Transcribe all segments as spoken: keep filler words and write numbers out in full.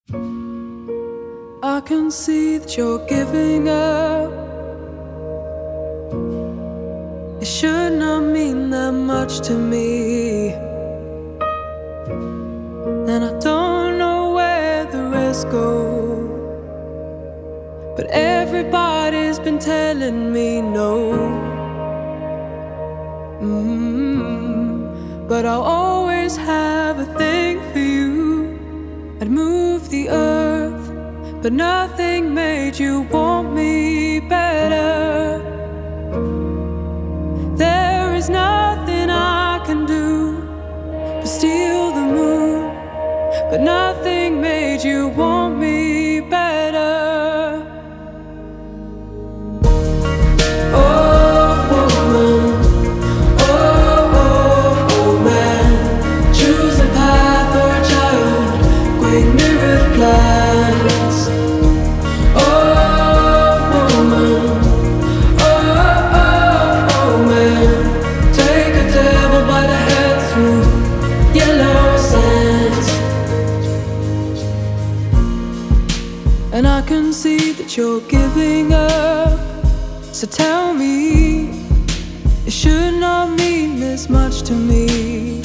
I can see that you're giving up. It should not mean that much to me, and I don't know where the rest go. But everybody's been telling me no. mm-hmm. But I'll always have a thing for you. I'd move the earth, but nothing made you want me better. There is nothing I can do but steal the moon, but nothing made you want me better. Oh woman, oh, oh, oh man, choose a path or a child, great mirrored plans. Oh woman, oh, oh, oh man, take a devil by the head through yellow sands. And I can see that you're giving up. So tell me, it should not mean this much to me,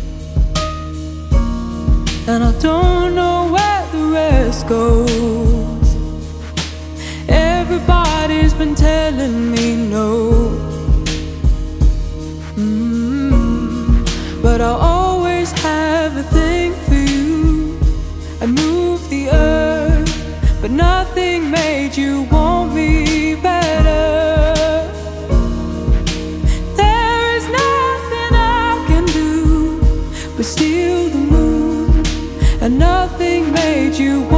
and I don't know where the rest goes. Everybody's been telling me no. mm-hmm. But I'll always have a thing for you. I moved the earth, but nothing made you want me better. There is nothing I can do but steal the moon, and nothing made you want